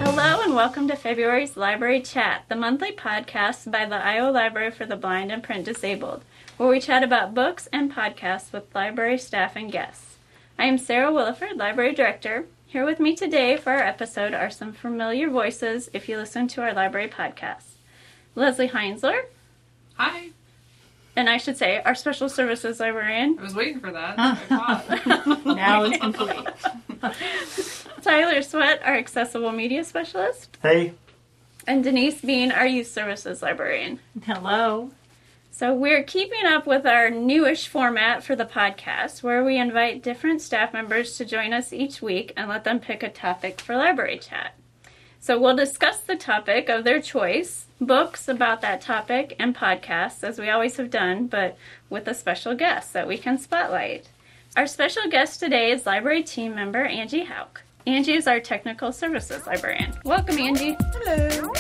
Hello and welcome to February's Library Chat, the monthly podcast by the Iowa Library for the Blind and Print Disabled, where we chat about books and podcasts with library staff and guests. I am Sarah Williford, Library Director. Here with me today for our episode are some familiar voices if you listen to our library podcast. Leslie Heinzler. Hi. And I should say, our Special Services Librarian. I was waiting for that. I thought. Now it's complete. Tyler Sweat, our Accessible Media Specialist. Hey. And Denise Bean, our Youth Services Librarian. Hello. So we're keeping up with our newish format for the podcast, where we invite different staff members to join us each week and let them pick a topic for library chat. So we'll discuss the topic of their choice, books about that topic, and podcasts, as we always have done, but with a special guest that we can spotlight. Our special guest today is library team member Angie Hauk. Angie is our Technical Services Librarian. Welcome, Angie. Hello.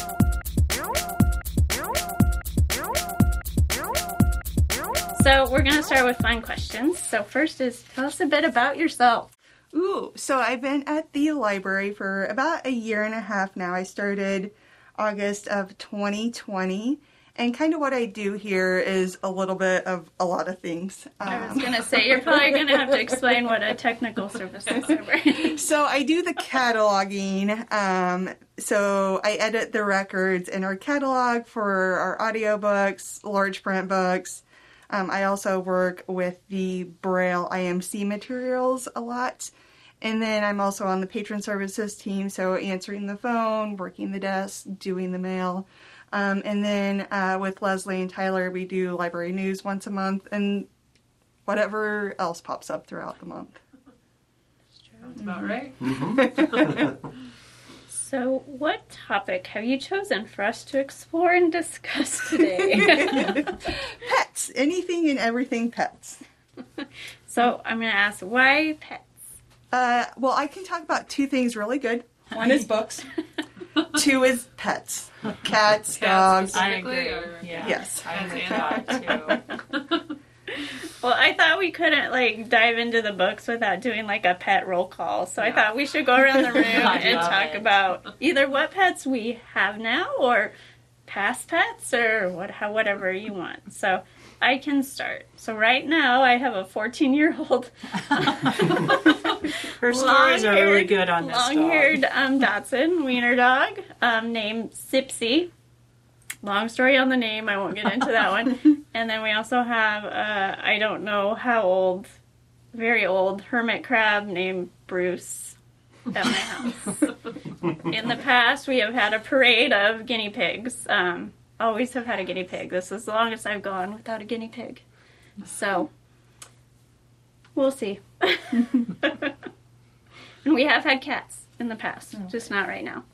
So we're going to start with fun questions. So first is, tell us a bit about yourself. So I've been at the library for about a year and a half now. I started August of 2020. And kind of what I do here is a little bit of a lot of things. I was going to say, you're probably going to have to explain what a Technical Services Librarian is. So I do the cataloging. So I edit the records in our catalog for our audiobooks, large print books. I also work with the Braille IMC materials a lot. And then I'm also on the patron services team, so answering the phone, working the desk, doing the mail. And then with Leslie and Tyler, we do library news once a month and whatever else pops up throughout the month. That's about right. Mm-hmm. So what topic have you chosen for us to explore and discuss today? Pets. Anything and everything pets. So I'm going to ask, why pets? Well, I can talk about two things really good. One is books. Two is pets. Cats, dogs. I agree. Yeah. Yes. I agree with that too. Well, I thought we couldn't dive into the books without doing a pet roll call. So I thought we should go around the room and talk about either what pets we have now or past pets or whatever you want. So I can start. So right now I have a 14-year-old Her stories are really good on this long-haired dog. Dachshund wiener dog named Sipsy. Long story on the name. I won't get into that one. And then we also have, I don't know how old, very old, hermit crab named Bruce at my house. In the past, we have had a parade of guinea pigs. Always have had a guinea pig. This is the longest I've gone without a guinea pig. So, we'll see. And we have had cats in the past, just not right now.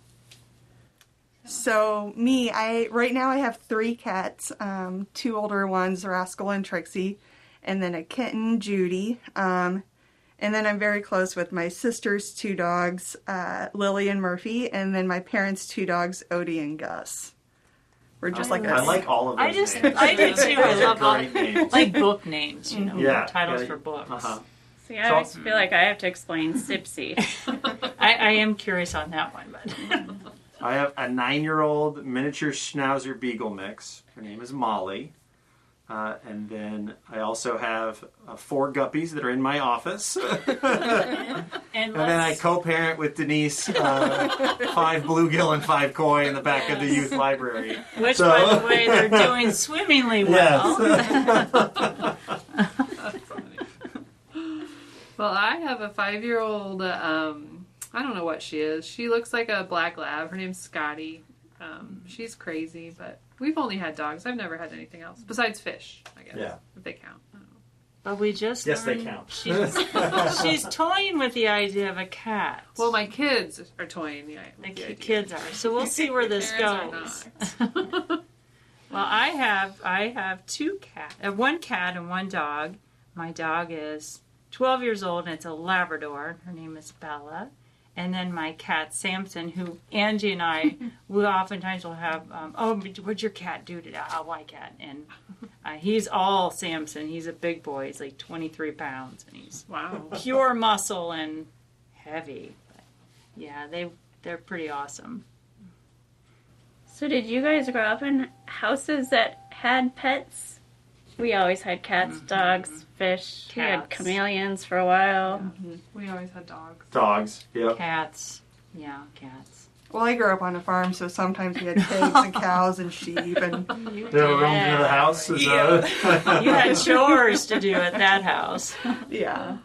So me, right now I have 3 cats, 2 older ones, Rascal and Trixie, and then a kitten, Judy. And then I'm very close with my sister's 2 dogs, Lily and Murphy, and then my parents' 2 dogs, Odie and Gus. We're just I like all of those names. I do too. I love all great names. like book names, titles yeah, for books. Uh-huh. See, I always feel like I have to explain Sipsy. I am curious on that one, but I have a 9-year-old miniature Schnauzer Beagle mix. Her name is Molly. And then I also have 4 guppies that are in my office. And then I co-parent with Denise 5 bluegill and 5 koi in the back of the youth library. Which, by the way, they're doing swimmingly well. Yes. That's funny. Well, I have a 5-year-old, I don't know what she is. She looks like a black lab. Her name's Scotty. She's crazy, but we've only had dogs. I've never had anything else besides fish, I guess, if they count. I don't know. But we just Yes, they learned count. She's toying with the idea of a cat. Well, my kids are toying the idea. Kids are. So we'll see where this Parents are goes. not. Well, I have 2 cats, 1 cat and 1 dog. My dog is 12 years old and it's a Labrador. Her name is Bella. And then my cat, Samson, who Angie and I, we oftentimes will have, what'd your cat do today? Oh, my cat. And he's all Samson. He's a big boy. He's like 23 pounds. And he's Wow. pure muscle and heavy. But yeah, they're pretty awesome. So did you guys grow up in houses that had pets? We always had cats, dogs, fish. We had Cats. chameleons for a while. We always had dogs. Dogs. Yep. Cats. Yeah, cats. Well, I grew up on a farm, so sometimes we had pigs and cows and sheep, and They were roamed into the house. Is that- You had chores to do at that house. yeah.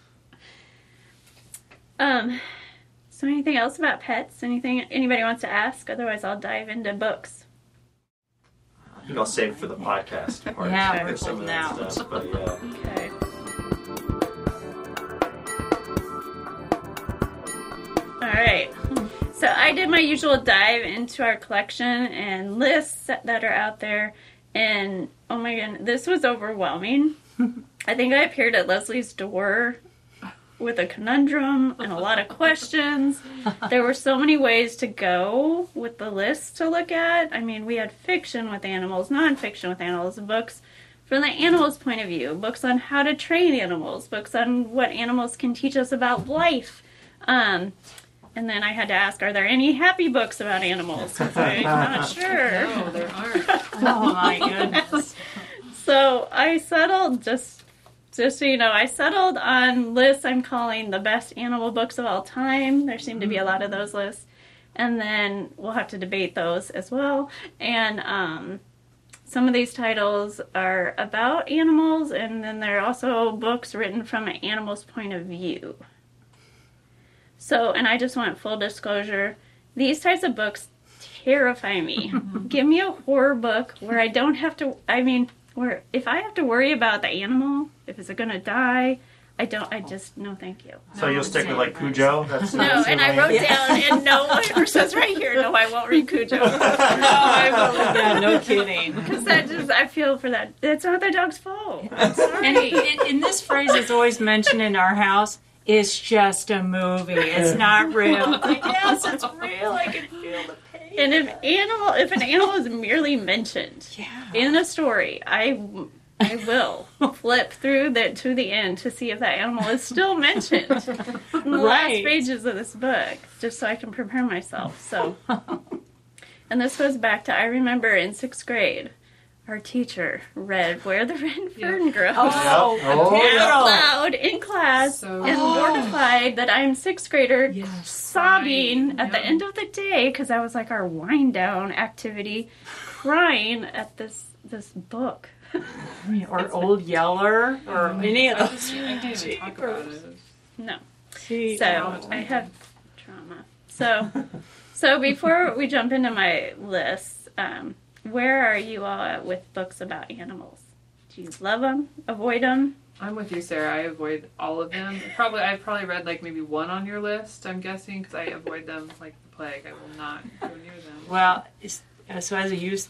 So anything else about pets? Anything anybody wants to ask? Otherwise, I'll dive into books. I think I'll save it for the podcast part. Yeah, for we're some of holding that out. stuff. But yeah. Okay. All right. So I did my usual dive into our collection and lists that are out there, and oh my goodness, this was overwhelming. I think I appeared at Leslie's door with a conundrum and a lot of questions. There were so many ways to go with the list to look at. I mean, we had fiction with animals, nonfiction with animals, books from the animal's point of view, books on how to train animals, books on what animals can teach us about life. And then I had to ask, are there any happy books about animals? 'Cause I'm not sure. No, there aren't. Oh my goodness. So I settled, just so you know, I settled on lists I'm calling the best animal books of all time. There seem to be a lot of those lists. And then we'll have to debate those as well. And some of these titles are about animals, and then there are also books written from an animal's point of view. So, and I just want full disclosure, these types of books terrify me. Give me a horror book where I don't have to, where if I have to worry about the animal, if it's going to die, no thank you. So you'll stick with like Cujo? That's No, and I wrote down, and no, it says right here, no, I won't read Cujo. No, I won't. Yeah, no kidding. Because I feel for that. It's not the dog's fault. And in this phrase is always mentioned in our house, it's just a movie. It's not real. It's like, yes, it's real. I can feel the pain. And if an animal is merely mentioned in a story, I will flip through to the end to see if that animal is still mentioned in the last pages of this book, just so I can prepare myself. So, and this goes back to, I remember in 6th grade, our teacher read Where the Red Fern Grows Oh, out loud in class, So and mortified that I'm 6th grader sobbing crying. at the end of the day, because that was like our wind down activity, crying at this book. or Old Yeller, or any of those. I can't even talk about it. No. See, So I have trauma. So before we jump into my list, where are you all at with books about animals? Do you love them? Avoid them? I'm with you, Sarah. I avoid all of them. I've probably read like maybe one on your list, I'm guessing, because I avoid them like the plague. I will not go near them. well, so as a youth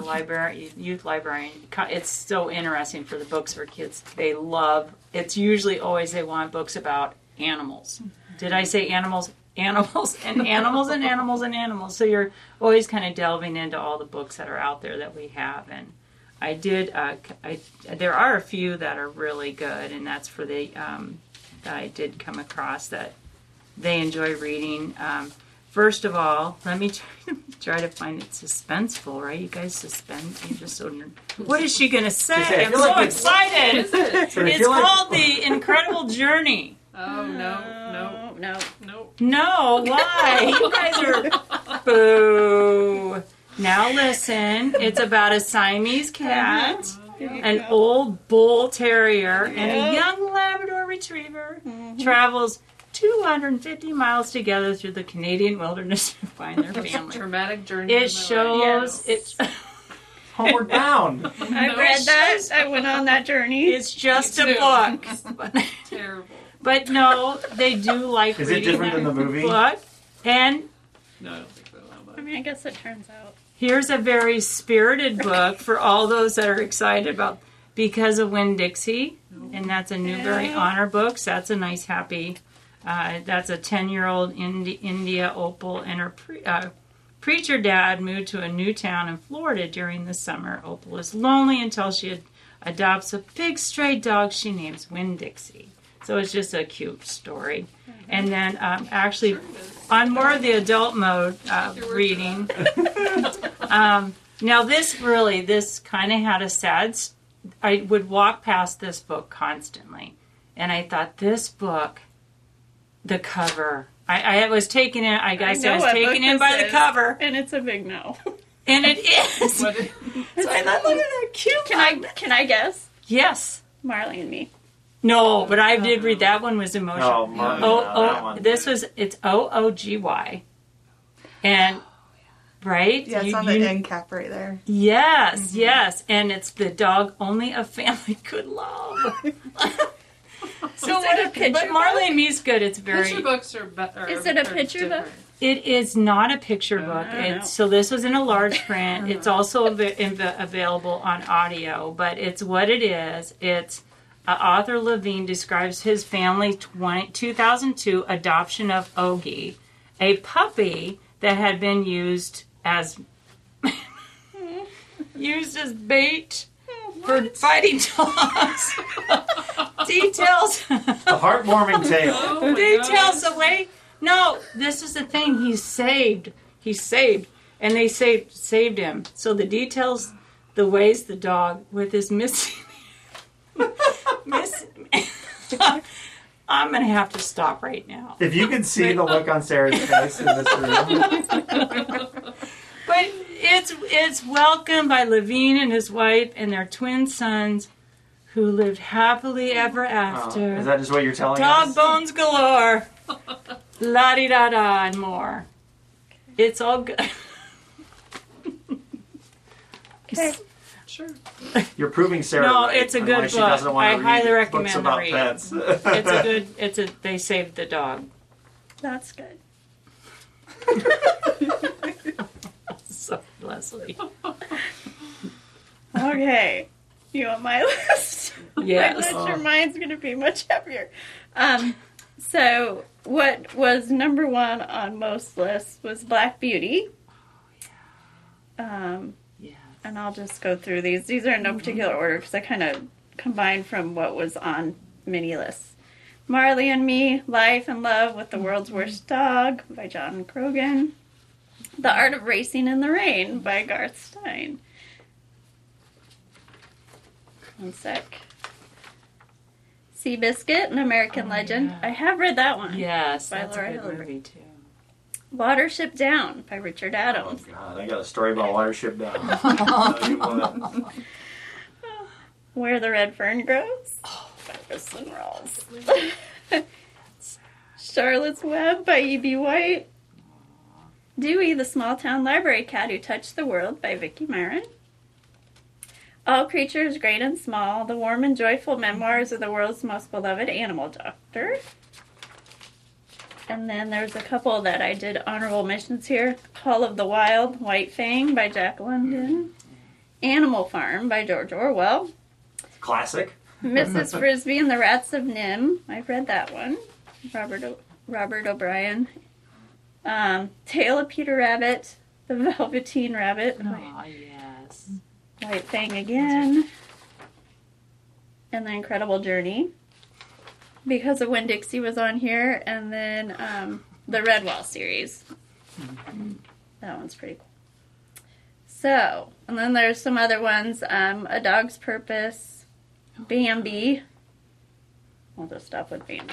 librarian, it's so interesting for the books for kids. They love. It's usually always they want books about animals. Did I say animals? Animals and animals and animals and animals. So you're always kind of delving into all the books that are out there that we have. And I did. There are a few that are really good, and that's for the that I did come across that they enjoy reading. First of all, let me try to find it suspenseful, right? You guys You're just so. What is she going to say? I I'm feel so like excited. So I It's feel like- called The Incredible Journey. Oh, no. No, why? You guys are boo. Now listen, it's about a Siamese cat, an old bull terrier, and a young Labrador retriever travels 250 miles together through the Canadian wilderness to find their family. Dramatic journey. It shows it's Homeward Bound. I read that. I went on that journey. it's just a Me too. book. Terrible. But no, they do like Is it reading different that than the movie? book. And No, I don't think so. No, I mean, I guess it turns out. here's a very spirited book for all those that are excited about Because of Winn-Dixie, and that's a Newbery Honor Books. That's a nice, happy. That's a 10-year-old India Opal and her preacher dad moved to a new town in Florida during the summer. Opal is lonely until she adopts a big stray dog she names Winn-Dixie. So it's just a cute story. And then actually, on more of the adult mode reading, now this kind of had a sad. I would walk past this book constantly, and I thought this book, the cover. I was taken in. I guess I was taken in by the cover, and it's a big no. And it is. So I thought, look at that cute. Can I guess? Yes. Marley and Me. No, but I did read that one was emotional. Oh, that one. It's OOGY. And, right? Yeah, it's on the end cap right there. Yes, yes. And it's the dog only a family could love. So it a picture but Marley and Me's good. It's very... Picture books are better. Is it a picture book? It is not a picture book. So this was in a large print. It's also available on audio, but it's what it is. It's author Levine describes his family 2002 adoption of Ogie, a puppy that had been used as bait for fighting dogs. Details. A heartwarming tale. Oh Details away. No, this is the thing. He's saved. And they saved him. So the details, the ways the dog with his missing. I'm going to have to stop right now. If you could see the look on Sarah's face in this room. But it's welcomed by Levine and his wife and their twin sons who lived happily ever after. Is that just what you're telling Dog us? bones galore. La-di-da-da and more. It's all good. Okay. Sure. You're proving Sarah No, right it's a on good why book. She doesn't want I to highly read recommend books the about read. pets. They saved the dog. That's good. So, Leslie. Okay. You want my list? Yes. I bet your mind's going to be much happier. So, what was number one on most lists was Black Beauty. Yes. And I'll just go through these. These are in no particular order because I kind of combined from what was on mini lists. Marley and Me, Life and Love with the World's Worst Dog by John Croghan. The Art of Racing in the Rain by Garth Stein. One sec. Seabiscuit, an American Legend. yeah. I have read that one. Yes, By that's Laura a good Hillary. movie too. Watership Down by Richard Oh, Adams. God, I got a story about Watership Down. No, you wanna- Where the Red Fern Grows by Kristen Rawls. Charlotte's Web by E.B. White. Dewey, the Small Town Library Cat Who Touched the World by Vicki Myron. All Creatures Great and Small, the warm and joyful memoirs of the world's most beloved animal doctor. And then there's a couple that I did honorable mentions here. Call of the Wild, White Fang by Jack London. Animal Farm by George Orwell. Classic. Mrs. Frisbee and the Rats of Nim. I've read that one. Robert O'Brien. Tale of Peter Rabbit. The Velveteen Rabbit. Oh, yes. White Fang again. And The Incredible Journey. Because of When Dixie was on here. And then the Redwall series. That one's pretty cool. So, and then there's some other ones. A Dog's Purpose. Bambi. We'll just stop with Bambi.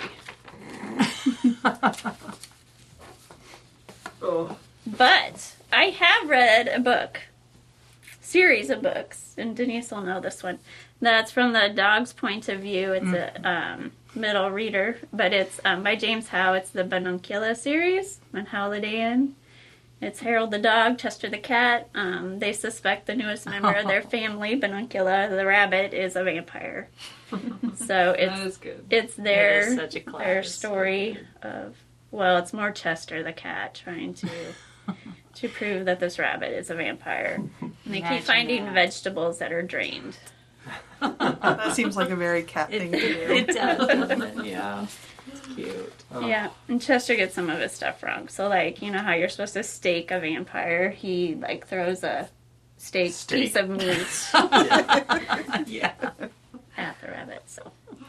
Oh. But I have read a book, series of books, and Denise will know this one. That's from the dog's point of view. It's a middle reader, but it's by James Howe. It's the Banuncula series on Holiday Inn. It's Harold the dog, Chester the cat. They suspect the newest member of their family, Banuncula the rabbit, is a vampire. So That is good. it's That their is such a class. their story of, well, it's more Chester the cat trying to prove that this rabbit is a vampire. And they Imagine keep finding that. vegetables that are drained. That seems like a very cat thing to do. It does, doesn't it? Yeah. It's cute. Oh. Yeah, and Chester gets some of his stuff wrong. So, like, you know how you're supposed to stake a vampire? He, like, throws a steak piece of meat Yeah. at the rabbit. So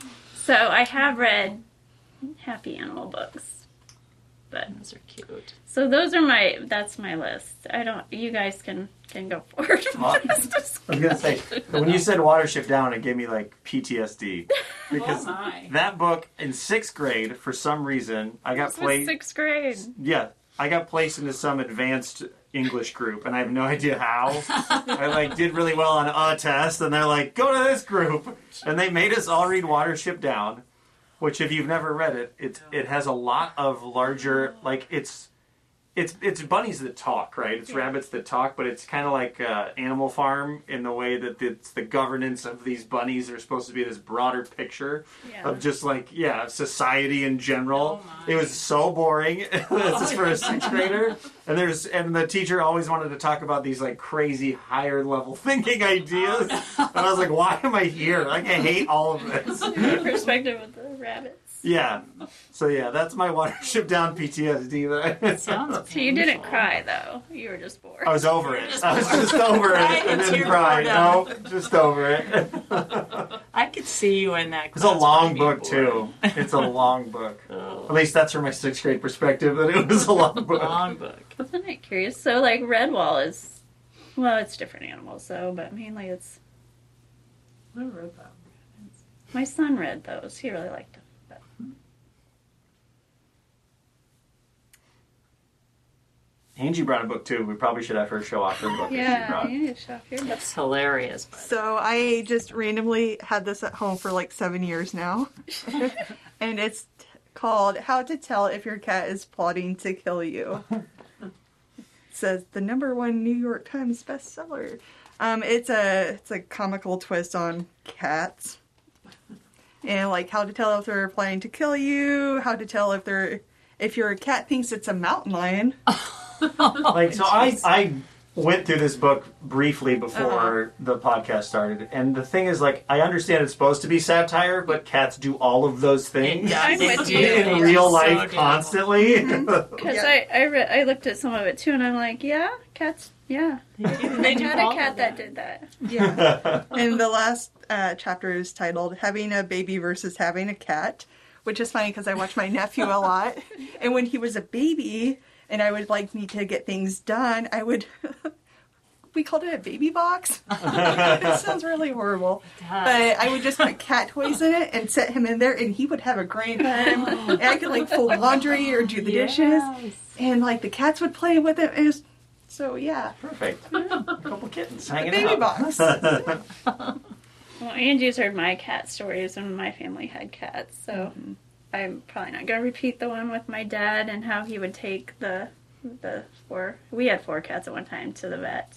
So I have read happy animal books, but Those are cute. so that's my list. You guys can go forward. Well, I was gonna say, when you said Watership Down, it gave me like PTSD because Oh my. that book in 6th grade, for some reason, I got This was placed. 6th grade. Yeah, I got placed into some advanced English group, and I have no idea how. I did really well on a test, and they're like, "Go to this group," and they made us all read Watership Down, which, if you've never read it, it has a lot of larger It's bunnies that talk, right? It's rabbits that talk, but it's kind of like Animal Farm in the way that it's the governance of these bunnies are supposed to be this broader picture of just society in general. Oh my. It was so boring. This is for a 6th grader, and the teacher always wanted to talk about these like crazy higher level thinking ideas, and I was like, why am I here? Like, I hate all of this. Perspective of the rabbits. Yeah. So that's my Watership Down PTSD. Sounds So you didn't cry though. You were just bored. I was over it. I was just over it. I didn't cry. No, just over it. I could see you in that. It's a long book too. It's a long book. At least that's from my 6th grade perspective. That it was a long book. Long book. Wasn't I curious? So like Redwall is, well, it's different animals, but mainly it's. I read that. My son read those. He really liked them. But. Angie brought a book too. We probably should have her show off her book. That she Yeah, brought. you need to show off your book. That's hilarious. But So I just randomly had this at home for like 7 years now. And it's called How to Tell If Your Cat is Plotting to Kill You. It says the #1 New York Times bestseller. It's a comical twist on cats. And like how to tell if they're planning to kill you, how to tell if your cat thinks it's a mountain lion. I went through this book briefly before the podcast started, and the thing is, like, I understand it's supposed to be satire, but cats do all of those things I'm with you. in real life constantly. Because I looked at some of it too, and I'm like, yeah, cats, yeah. They do had all a cat of that did that. Yeah. And the last chapter is titled Having a Baby versus Having a Cat, which is funny because I watch my nephew a lot. And when he was a baby and I would need to get things done, I would, we called it a baby box. It sounds really horrible. But I would just put cat toys in it and set him in there and he would have a great time. And I could fold laundry or do the dishes. And the cats would play with it. It was, so yeah. Perfect. A couple kittens hanging Baby out. box. Well, Angie's heard my cat stories when my family had cats, so I'm probably not going to repeat the one with my dad and how he would take we had 4 cats at one time to the vet.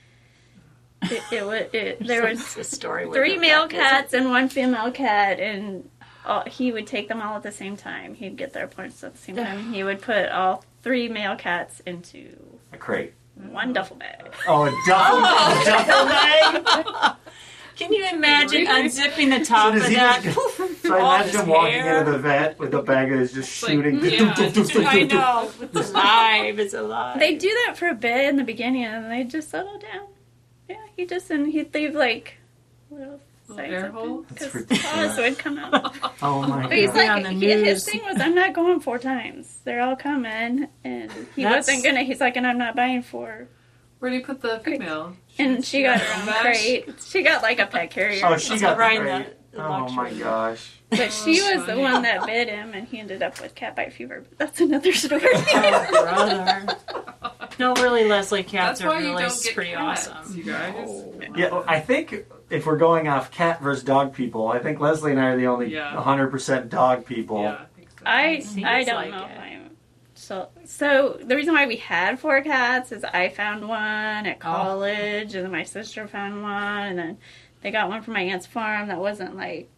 There was a story with 3 the male vet. cats and 1 female cat, and he would take them all at the same time. He'd get their appointments at the same time, and he would put all 3 male cats into A crate. 1 duffel bag. Oh, a duffel bag? Can you imagine unzipping the top of does he that? just- So I imagine him walking into the vet with a bag that is just shooting. I know. It's alive. It's alive. They do that for a bit in the beginning, and they just settle down. Yeah, he'd leave little air hole? because That's the paws would come out. Oh my But he's god. Be on the his news. thing was, I'm not going 4 times. They're all coming, and he That's- wasn't gonna. He's like, and I'm not buying 4. Where do you put the female? And she got her own Bag? crate. She got a pet carrier. Oh, she got right the in crate. the Oh my luxury. gosh. But she was the one that bit him, and he ended up with cat bite fever. But that's another story. Oh, brother. No, really, Leslie, cats That's are why you really don't get pretty cats, awesome. you guys. Yeah, I think if we're going off cat versus dog people, I think Leslie and I are the only Yeah. 100% dog people. Yeah, I think so. I Seems don't like know it. if I'm. So the reason why we had 4 cats is I found one at college, and then my sister found one, and then they got one from my aunt's farm that wasn't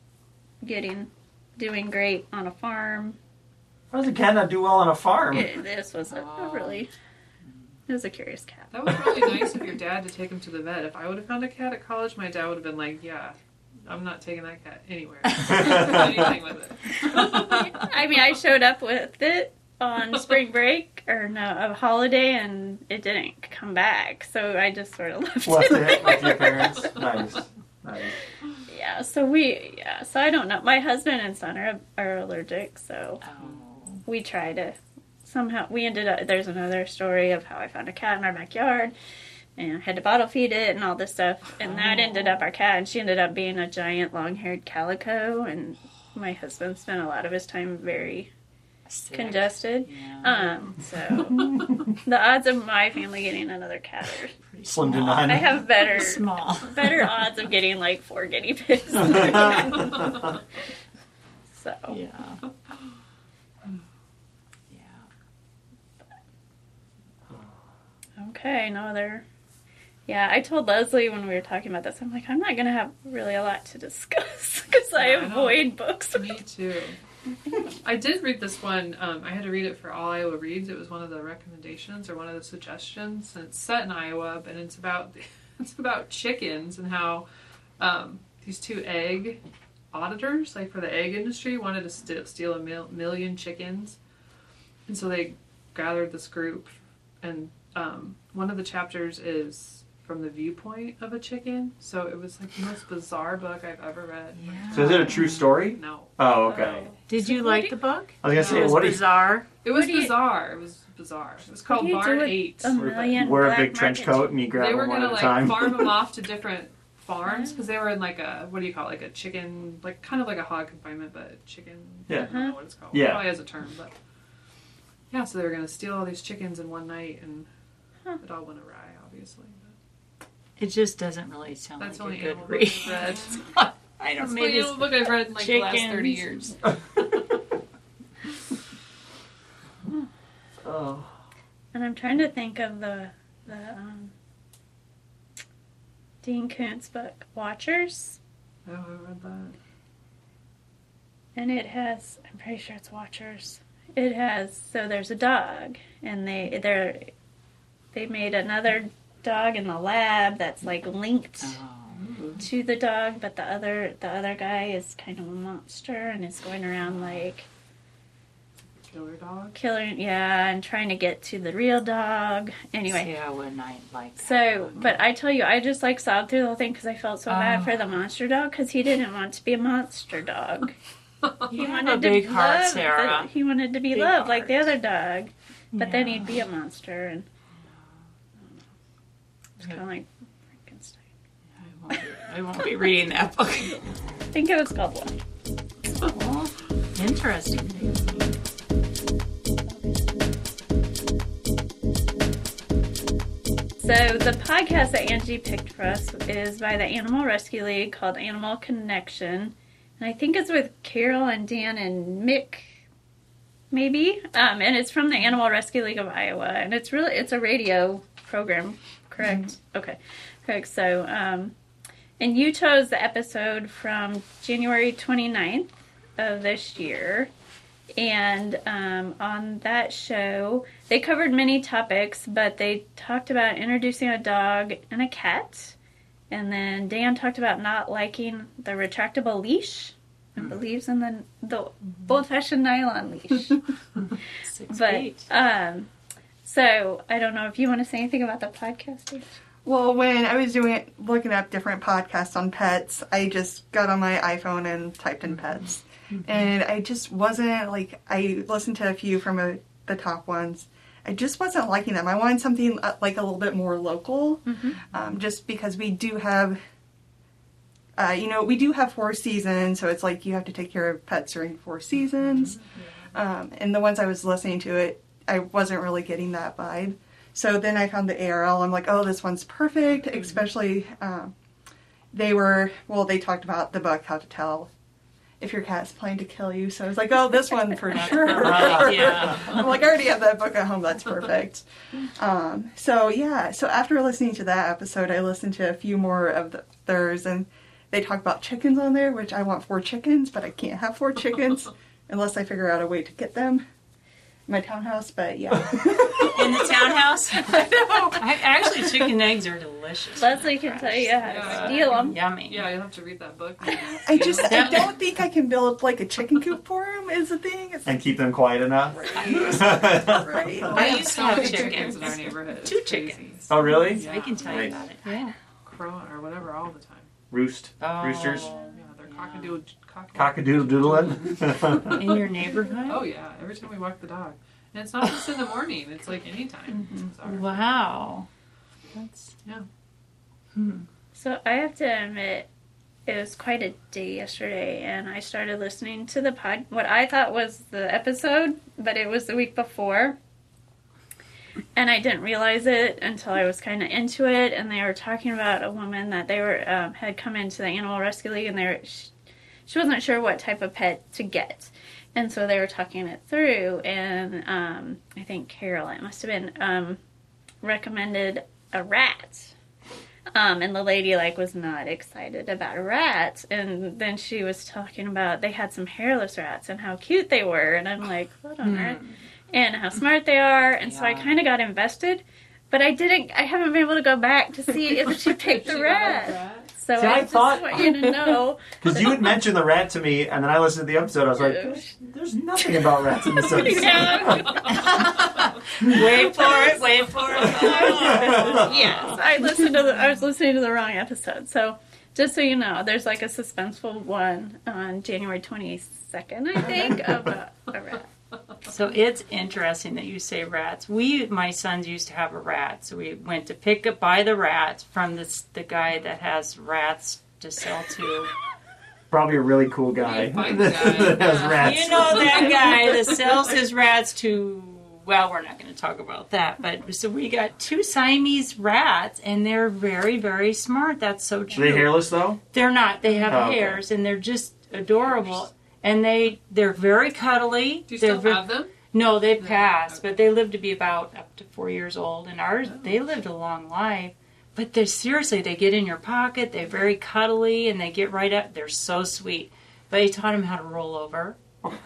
doing great on a farm. How does a cat not do well on a farm? This was it was a curious cat. That was really nice of your dad to take him to the vet. If I would have found a cat at college, my dad would have been like, yeah, I'm not taking that cat anywhere. Anything with it. I mean, I showed up with it on spring break a holiday, and it didn't come back, so I just sort of left Left it. it with your parents. Nice. Yeah, Yeah, so I don't know. My husband and son are allergic, so we try to somehow. We ended up. There's another story of how I found a cat in our backyard, and I had to bottle feed it and all this stuff, and that ended up our cat, and she ended up being a giant long-haired calico, and my husband spent a lot of his time very congested. Yeah. So the odds of my family getting another cat are Slim to none. I have Small. better odds of getting like 4 guinea pigs. So Yeah. Yeah. okay, no other. Yeah, I told Leslie when we were talking about this, I'm like, I'm not gonna have really a lot to discuss because I Yeah, I know. avoid books. Me too. I did read this one. I had to read it for All Iowa Reads. It was one of the recommendations or one of the suggestions. And it's set in Iowa, and it's about chickens and how these 2 egg auditors, like for the egg industry, wanted to steal a million chickens. And so they gathered this group, and one of the chapters is from the viewpoint of a chicken. So it was like the most bizarre book I've ever read. Yeah. So is it a true story? No. Oh, okay. Did you like the book? I was gonna say, It was what is? bizarre. It was What do you- bizarre. It was bizarre. It was called do you do Barn with 8. a million Wear a black big trench market coat and you grab They were them one gonna at a like time. farm them off to different farms because they were in like a, what do you call it, like a chicken, like kind of like a hog confinement, but chicken. Yeah. I don't know what it's called. Yeah. It probably has a term, but yeah. So they were gonna steal all these chickens in one night, and it all went awry, obviously. It just doesn't really sound But that's like only a good animal book read. I've read. I don't That's the maybe only animal book I've read in like the last 30 chickens. years. Oh. And I'm trying to think of the Dean Koontz book, Watchers. Oh, I read that. And it has, I'm pretty sure it's Watchers. It has, so there's a dog, and they made another dog in the lab that's like linked Oh. to the dog, but the other guy is kind of a monster and is going around like Killer dog. killing, yeah, and trying to get to the real dog. Anyway, See, I wouldn't like that. so, but I tell you, I just like sobbed through the whole thing because I felt so bad for the monster dog because he didn't want to be a monster dog. You have a big heart, love Sarah. he wanted to be Big loved like the heart. other dog, but then Yeah. he'd be a monster, and it's kind of like Frankenstein. I won't be reading that book. I think it was called Watch. Oh, interesting. So the podcast that Angie picked for us is by the Animal Rescue League called Animal Connection, and I think it's with Carol and Dan and Mick, maybe. And it's from the Animal Rescue League of Iowa, and it's a radio program, correct? Okay, correct. So, and you chose the episode from January 29th of this year. And on that show, they covered many topics, but they talked about introducing a dog and a cat. And then Dan talked about not liking the retractable leash and believes in the old-fashioned nylon leash. 6 But feet. so I don't know if you want to say anything about the podcast. Dave? Well, when I was looking up different podcasts on pets, I just got on my iPhone and typed in pets. And I just wasn't, like, I listened to a few from the top ones. I just wasn't liking them. I wanted something, like, a little bit more local. Just because we do have, we do have 4 seasons, so it's like you have to take care of pets during 4 seasons. And the ones I was listening to, I wasn't really getting that vibe. So then I found the ARL. I'm like, oh, this one's perfect. Especially, they talked about the book, How to Tell If Your Cat's Planning to Kill You. So I was like, oh, this one for sure. Right, yeah. I'm like, I already have that book at home. That's perfect. So after listening to that episode, I listened to a few more of theirs, and they talk about chickens on there, which I want 4 chickens, but I can't have 4 chickens unless I figure out a way to get them in my townhouse. But yeah. In the townhouse? I know. Actually, chicken eggs are delicious. Leslie can tell you how to steal them. Yummy. Yeah, you'll have to read that book. I don't think I can build like a chicken coop for them is the thing. It's And keep them quiet enough. right. I used to have chickens chickens. in our neighborhood. It's 2 crazy. chickens. Oh, really? Yeah. I can tell you Nice. about it. Yeah. Crowing or whatever all the time. Roosters? Oh, Yeah. Cockadoodle doodling. In your neighborhood? Oh yeah, every time we walk the dog. And it's not just in the morning, it's like anytime. Mm-hmm. Wow. That's So I have to admit, it was quite a day yesterday, and I started listening to what I thought was the episode, but it was the week before. And I didn't realize it until I was kind of into it, and they were talking about a woman that they were had come into the Animal Rescue League, and she wasn't sure what type of pet to get. And so they were talking it through, and I think Carol, it must have been, recommended a rat. And the lady, was not excited about a rat. And then she was talking about they had some hairless rats and how cute they were. And I'm like, what on earth? And how smart they are. And so I kind of got invested. But I haven't been able to go back to see if she picked the rat. So See, I I just thought- want you to know. Because you had mentioned the rat to me, and then I listened to the episode. I was like, there's nothing about rats in this episode. Wait for it. Yes, I was listening to the wrong episode. So just so you know, there's a suspenseful one on January 22nd, I think, of a rat. So it's interesting that you say rats. My sons used to have a rat, so we went to buy the rats from the guy that has rats to sell to. Probably a really cool guy Fine that guy. has rats. You know that guy that sells his rats to. Well, we're not going to talk about that, but so we got 2 Siamese rats, and they're very, very smart. That's so Are true. they hairless, though? They're not. They have Oh, okay. hairs, and they're just adorable. And they're very cuddly. Do you still They're have them? No, they've passed, but they lived to be about up to 4 years old. And they lived a long life. But they get in your pocket. They're very cuddly, and they get right up. They're so sweet. But he taught him how to roll over.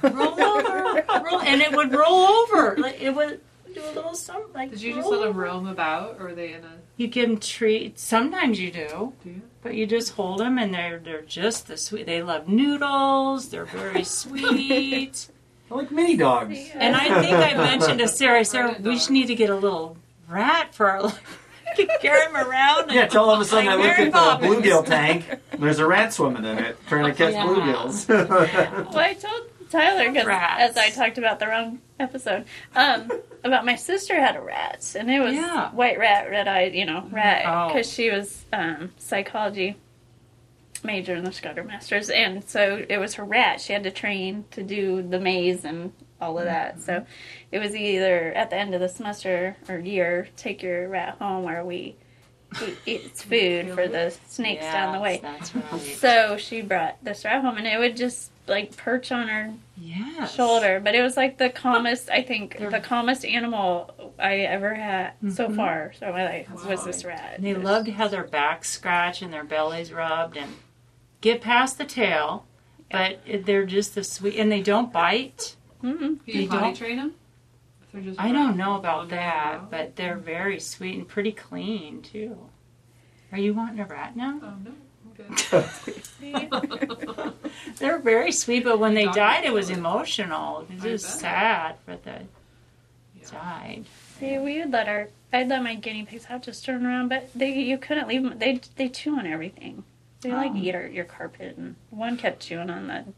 And it would roll over. It would do a little something. Did you just let them roam about, or are they in a... You give them treats. Sometimes you do. Do you? But you just hold them, and they're just the sweet. They love noodles. They're very sweet. They're like mini dogs. And I think I mentioned to Sarah, we just need to get a little rat for our life. Carry him around. Yeah, till all of a sudden I look Mary at the Poppins. bluegill tank, and there's a rat swimming in it, trying to catch Yeah. bluegills. Well, I told Tyler, because Rats. as I talked about the wrong episode, about my sister had a rat, and it was Yeah. white rat, red-eyed, rat, Oh. because she was psychology major in the Scudder Masters, and so it was her rat. She had to train to do the maze and all of that. So it was either at the end of the semester or year, take your rat home, or we eat its food for the snakes down the way. That's right. So she brought this rat home, and it would just perch on her Yes. shoulder. But it was the calmest, I think, the calmest animal I ever had so far. So my life was this rat. And they love to have their backs scratched and their bellies rubbed and get past the tail. But they're just the sweet, and they don't bite. Mm-mm. Can They you potty don't- train them? If they're just I don't know about wandering that, around? but they're very sweet and pretty clean too. Are you wanting a rat now? Oh, no. I'm good. They're very sweet, but when they Dog died, it is was good. emotional. It was I just bet. sad that they Yeah. died. See, I'd let my guinea pigs out just turn around, but you couldn't leave them. They chew on everything. They Oh. eat your carpet, and one kept chewing on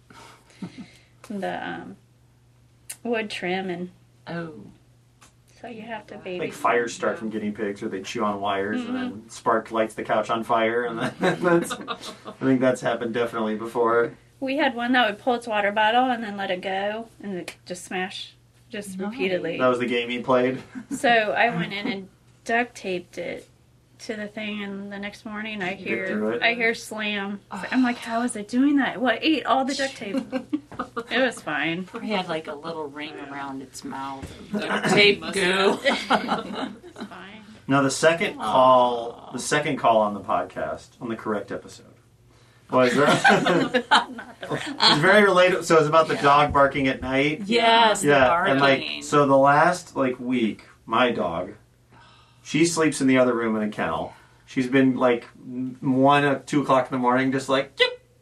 the wood trim, and Oh, so you have to baby. Like fires start from guinea pigs, or they chew on wires, and then spark lights the couch on fire, and then I think that's happened definitely before. We had one that would pull its water bottle and then let it go, and it just smash, Nice. repeatedly. That was the game he played. So I went in and duct taped it to the thing, and the next morning I through it? hear slam. I'm like, how is it doing that? What ate all the duct tape? It was fine. it had like a little ring around its mouth. Duct Tape must goo. It's fine. Now the second call on the podcast on the correct episode was it's very related. So it's about the dog barking at night. Yes, the Yeah, barking. and so the last week, my dog, she sleeps in the other room in a kennel. She's been 1 or 2 o'clock in the morning, just yip,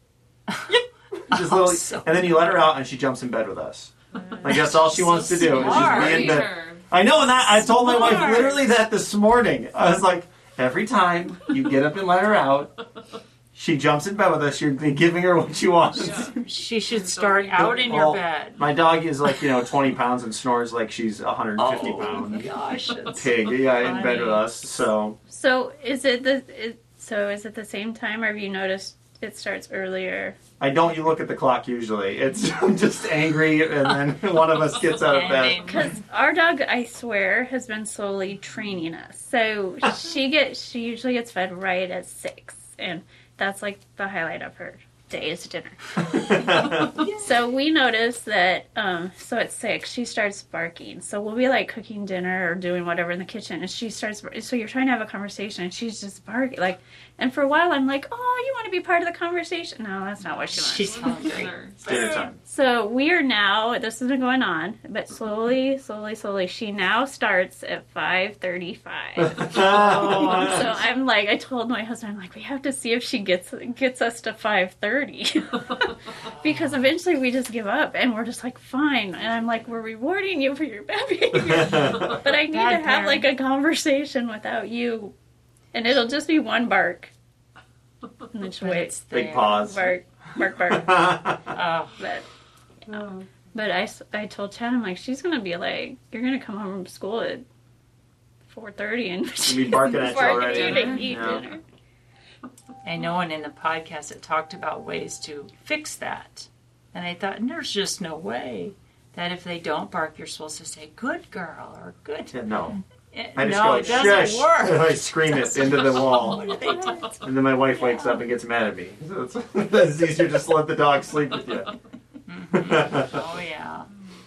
yip, just little, so and then you let her out and she jumps in bed with us. That's all she wants to do is just smart. be in bed. Her. I know, and I told my wife Smart. literally that this morning. I was like, every time you get up and let her out, she jumps in bed with us. You're giving her what she wants. Yeah. She should start out in your Well, bed. My dog is like 20 pounds and snores like she's 150 pound Gosh, that's pig. Yeah, in bed with funny. us. So So is it the same time, or have you noticed it starts earlier? I don't. You look at the clock usually. It's I'm just angry, and then one of us gets out of bed. Because our dog, I swear, has been slowly training us. So she usually gets fed right at 6, and that's like the highlight of her day is dinner. So we noticed that, so at 6, she starts barking. So we'll be like cooking dinner or doing whatever in the kitchen, and she starts, so you're trying to have a conversation, and she's just barking. Like, and for a while I'm like, oh, you want to be part of the conversation? No, that's not what she wants. She's hungry. Dinner time. So we are now, this has been going on, but slowly, she now starts at 5:35. So I'm like, I told my husband, I'm like, we have to see if she gets us to 5:30. Because eventually we just give up and we're just like, fine. And I'm like, we're rewarding you for your bad behavior. But I need Bad to have like a conversation without you. And it'll just be one bark. And then she'll But wait. it's Big there. pause. Bark, bark, bark. Oh, But I told Chad, I'm like, she's gonna be like, you're gonna come home from school at 4:30 and she's be barking at you already. to eat Yeah. dinner. I know one in the podcast that talked about ways to fix that. And I thought, there's just no way that if they don't bark, you're supposed to say, good girl, or good. Yeah, no. It, I just no, go, it doesn't shush. work. I scream it into the wall. What do they do? And then my wife wakes up and gets mad at me. So it's easier just to let the dog sleep with you. Oh, yeah.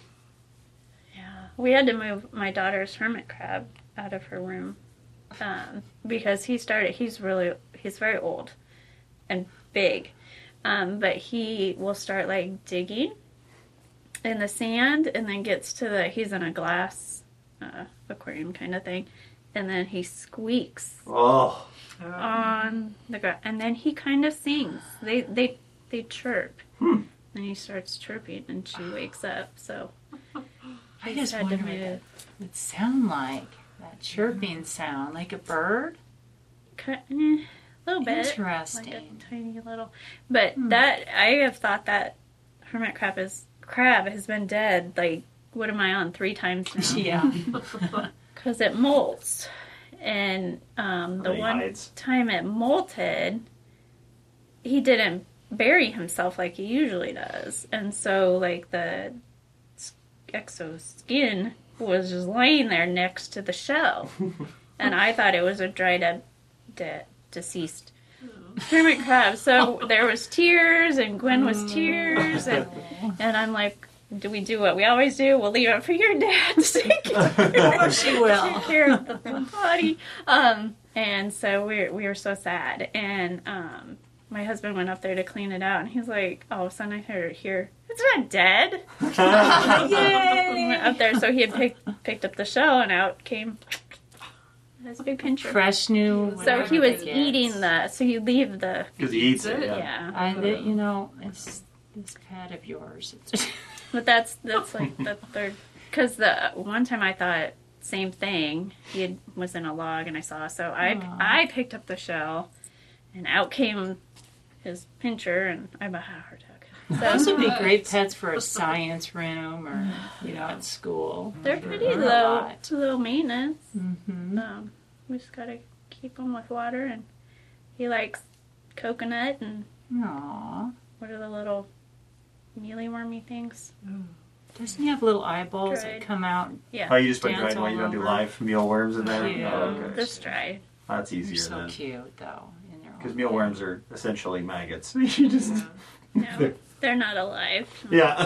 Yeah, we had to move my daughter's hermit crab out of her room because he's very old and big, but he will start like digging in the sand and then gets to he's in a glass aquarium kind of thing, and then he squeaks Oh. on the ground, and then he kind of sings. They chirp, and he starts chirping, and she wakes up. So I just had to wonder what move. that would sound like. That chirping sound, like a bird? A little bit, Interesting. like a tiny little. But that I have thought that hermit crab has been dead. Like, what am I on 3 times now? Yeah. Because it molts, and the he one hides. time it molted, he didn't bury himself like he usually does, and so like the exoskin was just laying there next to the shell, and I thought it was a dried up, deceased hermit crab. So there was tears, and Gwen was tears, and I'm like, do we do what we always do? We'll leave it for your dad to take care of. She will. Take care of the body. And so we were so sad. And my husband went up there to clean it out, and he's like, all of a sudden I hear, it's not dead. He went up there, so he had picked up the shell, and out came this big pincher. Fresh new. So he was whatever it eating is. so you leave the, Because he eats it. yeah. It's this pet of yours. But that's like the third, because the one time I thought same thing. Was in a log and I saw, so I picked up the shell, and out came his pincher, and I about had a heart attack. Those So would be great pets for a science room or at school. they're pretty Learn a low lot. maintenance. Mm-hmm. We just gotta keep them with water, and he likes coconut and Aww. what are the little mealy-wormy things? Doesn't he have little eyeballs that Dried. come out? Yeah, Oh, you just put Dance dried one. You all don't do over. live mealworms in there? Cute. Oh, okay. just dry. That's They're easier so then. cute, though. In their Because own mealworms are essentially maggots. You just... No, they're not alive. Yeah.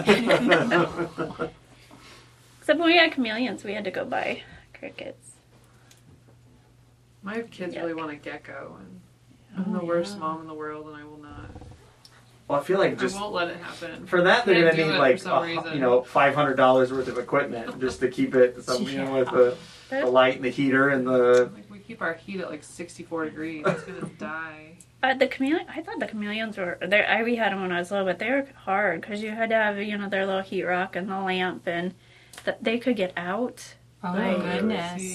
Except when we had chameleons, we had to go buy crickets. My kids Yuck. really want a gecko, and I'm the worst mom in the world, and I will not. Well, I feel like I just won't let it happen. for that they're Can't gonna do need it like for some reason. $500 worth of equipment just to keep it with the light and the heater and the. Like, we keep our heat at like 64 degrees. It's gonna die. The chameleon. I thought the chameleons were there. We had them when I was little, but they were hard because you had to have their little heat rock and the lamp, and they could get out. Oh, Like- goodness. See,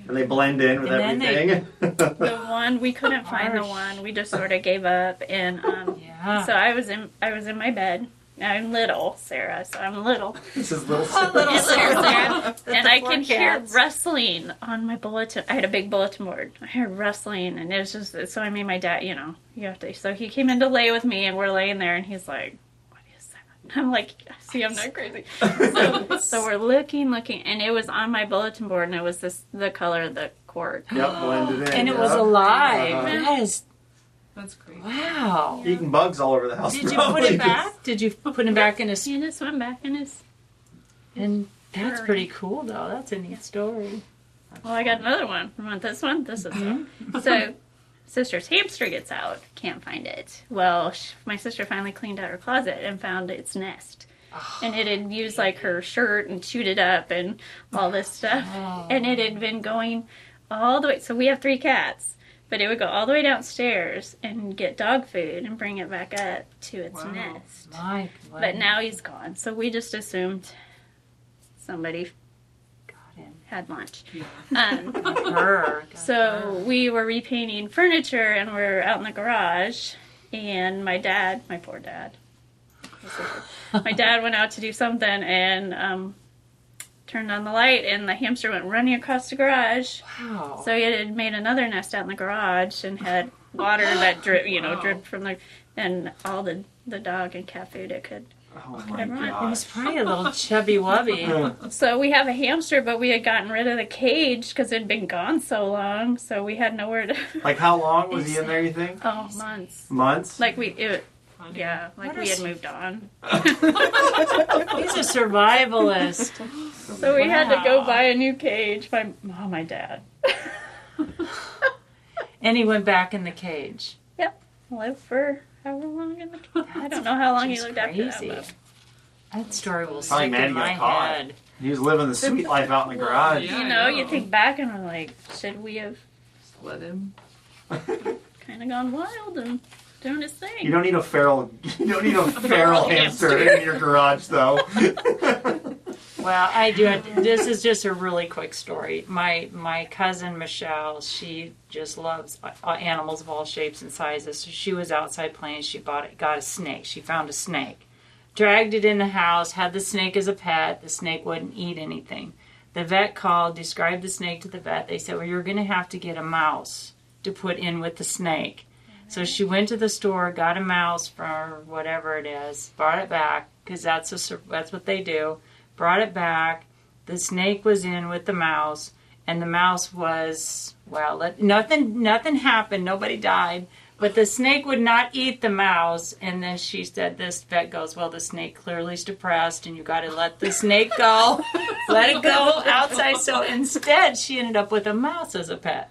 And they blend in with And then everything. The one we couldn't find the Harsh. one. We just sort of gave up, and Yeah. so I was in my bed. I'm little, Sarah, so I'm little. This is little little Sarah. And I four can hear cats. rustling on my bulletin. I had a big bulletin board. I heard rustling, and it was just so I made my dad. You have to. So he came in to lay with me, and we're laying there, and he's like, "What is that?" I'm like, "See, I'm not crazy." So we're looking, and it was on my bulletin board, and it was the color of the cord. Yep, blended in. And it was yeah. alive. Uh-huh. That is, That's great. wow. Eating bugs all over the house. Did you probably. put it back? Did you put it back in his... He just went back in his. And that's pretty cool, though. That's a neat story. Well, I got another one. You want this one? This is one. So, sister's hamster gets out. Can't find it. Well, my sister finally cleaned out her closet and found its nest. And it had used like her shirt and chewed it up and all this stuff. Oh. And it had been going all the way. So we have 3 cats. But it would go all the way downstairs and get dog food and bring it back up to its nest. My But now he's gone. So we just assumed somebody got him. had lunch. Yeah. Her. So we were repainting furniture and we're out in the garage. And my poor dad, my dad went out to do something and turned on the light and the hamster went running across the garage. Wow. So it had made another nest out in the garage and had water that dripped from and all the dog and cat food it could. Oh my He god. was probably a little chubby wubby. So we have a hamster, but we had gotten rid of the cage because it had been gone so long. So we had nowhere to. Like how long was he in there, you think? Oh, months. Months? Like Funny. we had moved on. He's a survivalist. So we had to go Wow. buy a new cage. My dad. And he went back in the cage. Lived for however long in the cage. I don't know how long he Just lived after crazy. that. That story will Probably stick mad in he my got caught. head. He was living the sweet life out in the garage. Yeah. But, I know. you think back and we're like, should we have Let him. kind of gone wild and doing his thing? You don't need a feral hamster in your garage though. Well, I do. This is just a really quick story. My cousin Michelle, she just loves animals of all shapes and sizes. So she was outside playing. She got a snake. She found a snake, dragged it in the house, had the snake as a pet. The snake wouldn't eat anything. The vet called, described the snake to the vet. They said, "Well, you're going to have to get a mouse to put in with the snake." So she went to the store, got a mouse for whatever it is, brought it back because that's what they do. Brought it back. The snake was in with the mouse, and the mouse was nothing happened. Nobody died, but the snake would not eat the mouse. And then she said, "This vet goes, well, the snake clearly is depressed, and you got to let the snake go, let it go outside." So instead, she ended up with a mouse as a pet.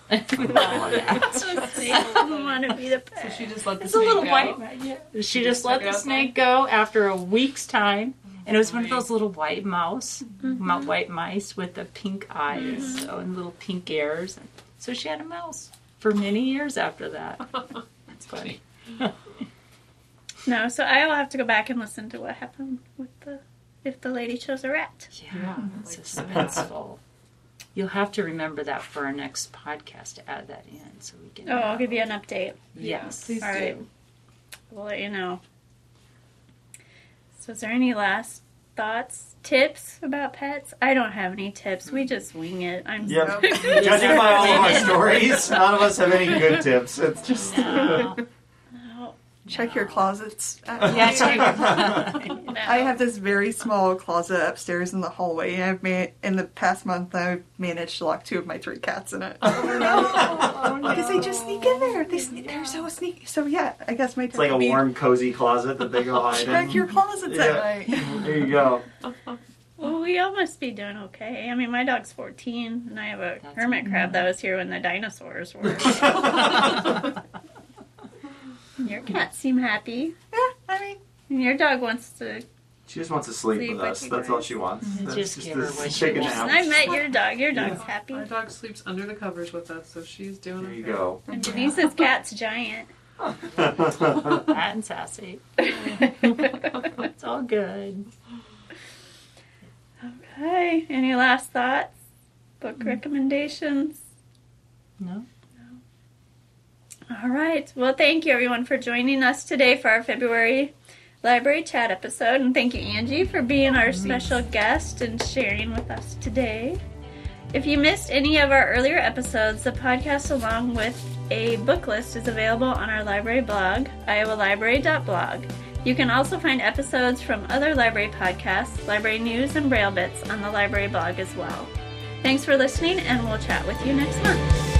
The snake doesn't want to be the So pet. she just let the It's a snake little go. white. She just let took it the outside? snake go after a week's time, and it was one of those little white white mice with the pink eyes and little pink ears. So she had a mouse for many years after that. That's funny. No, so I'll have to go back and listen to what happened with if the lady chose a rat. Yeah, it's suspenseful. You'll have to remember that for our next podcast to add that in, so we can. Oh, I'll give you an update. Yes. Please All do. right. We'll let you know. So is there any last thoughts, tips about pets? I don't have any tips. We just wing it. I'm Yep. Judging by all of our stories, none of us have any good tips. It's just No. Check your closets. Yes, I have this very small closet upstairs in the hallway, and in the past month I've managed to lock 2 of my 3 cats in it. Because they just sneak in there. They're so sneaky. So yeah, I guess my tip it's like a would be warm, cozy closet that they go hide check in. your closets at night. There you go. Well, we all must be doing okay. I mean, my dog's 14, and I have a That's hermit crab that was here when the dinosaurs were. Your cats seem happy. Yeah, I mean, And your dog wants to. She just wants to sleep Sleep with with us. you That's all guys. she wants. That's Just give her this what she chicken wants. nap. I met your dog. Your dog's happy. Our dog sleeps under the covers with us, so she's doing There you okay. go. And Denise's cat's giant. Fat and sassy. It's all good. Okay. Any last thoughts? Book recommendations? No. All right. Well, thank you everyone for joining us today for our February Library Chat episode. And thank you, Angie, for being our special guest and sharing with us today. If you missed any of our earlier episodes, the podcast along with a book list is available on our library blog, iowalibrary.blog. You can also find episodes from other library podcasts, library news, and Braille bits on the library blog as well. Thanks for listening, and we'll chat with you next month.